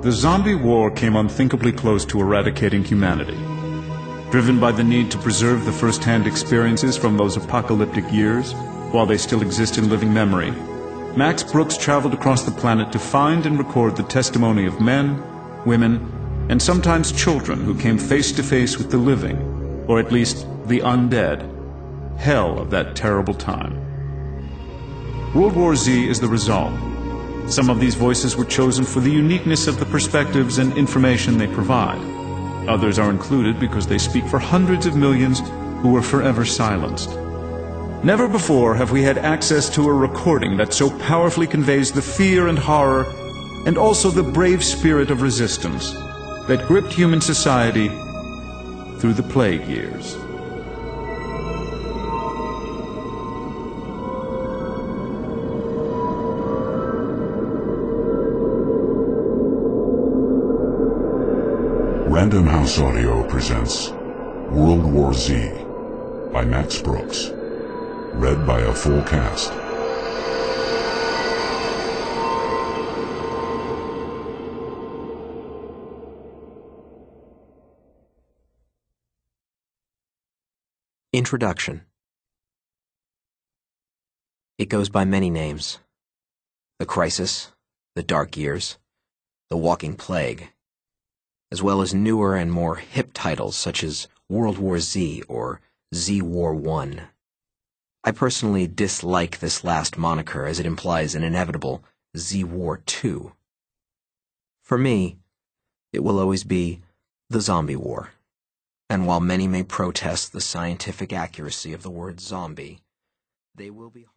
The zombie war came unthinkably close to eradicating humanity. Driven by the need to preserve the first-hand experiences from those apocalyptic years, while they still exist in living memory, Max Brooks traveled across the planet to find and record the testimony of men, women, and sometimes children who came face to face with the living, or at least the undead, hell of that terrible time. World War Z is the result. Some of these voices were chosen for the uniqueness of the perspectives and information they provide. Others are included because they speak for hundreds of millions who were forever silenced. Never before have we had access to a recording that so powerfully conveys the fear and horror, and also the brave spirit of resistance that gripped human society through the plague years. Random House Audio presents World War Z by Max Brooks, read by a full cast. Introduction. It goes by many names. The Crisis, the Dark Years, the Walking Plague, as well as newer and more hip titles such as World War Z or Z War I. I personally dislike this last moniker as it implies an inevitable Z War II. For me, it will always be the Zombie War, and while many may protest the scientific accuracy of the word zombie, they will be